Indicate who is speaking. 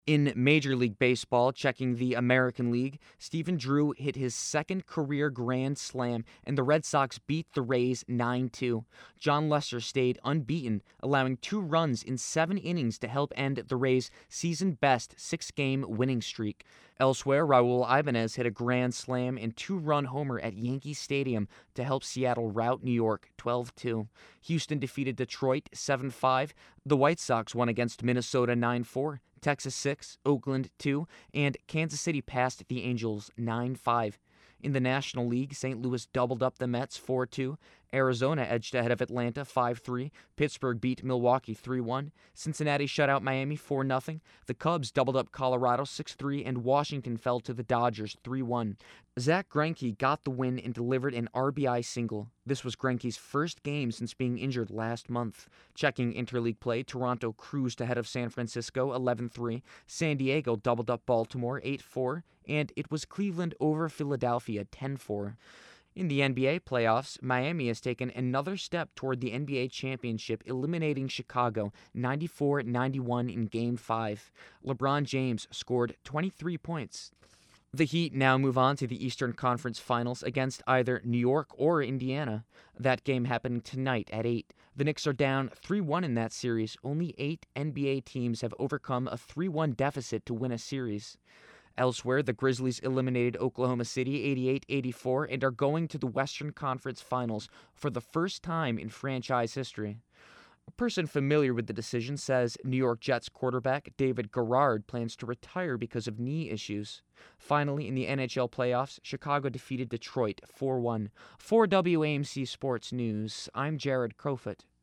Speaker 1: In Major League Baseball, checking the American League, Stephen Drew hit his second career grand slam, and the Red Sox beat the Rays 9-2. John Lester stayed unbeaten, allowing 2 runs in 7 innings to help end the Rays' season-best 6-game winning streak. Elsewhere, Raul Ibanez hit a grand slam and 2-run homer at Yankee Stadium to help Seattle rout New York 12-2. Houston defeated Detroit 7-5. The White Sox won against Minnesota 9-4. Texas 6, Oakland 2, and Kansas City passed the Angels 9-5. In the National League, St. Louis doubled up the Mets 4-2. Arizona edged ahead of Atlanta 5-3. Pittsburgh beat Milwaukee 3-1. Cincinnati shut out Miami 4-0. The Cubs doubled up Colorado 6-3, and Washington fell to the Dodgers 3-1. Zach Greinke got the win and delivered an RBI single. This was Greinke's first game since being injured last month. Checking interleague play, Toronto cruised ahead of San Francisco 11-3. San Diego doubled up Baltimore 8-4, and it was Cleveland over Philadelphia 10-4. In the NBA playoffs, Miami has taken another step toward the NBA championship, eliminating Chicago 94-91 in Game 5. LeBron James scored 23 points. The Heat now move on to the Eastern Conference Finals against either New York or Indiana. That game happening tonight at 8. The Knicks are down 3-1 in that series. Only 8 NBA teams have overcome a 3-1 deficit to win a series. Elsewhere, the Grizzlies eliminated Oklahoma City 88-84 and are going to the Western Conference Finals for the first time in franchise history. A person familiar with the decision says New York Jets quarterback David Garrard plans to retire because of knee issues. Finally, in the NHL playoffs, Chicago defeated Detroit 4-1. For WAMC Sports News, I'm Jared Crowfoot.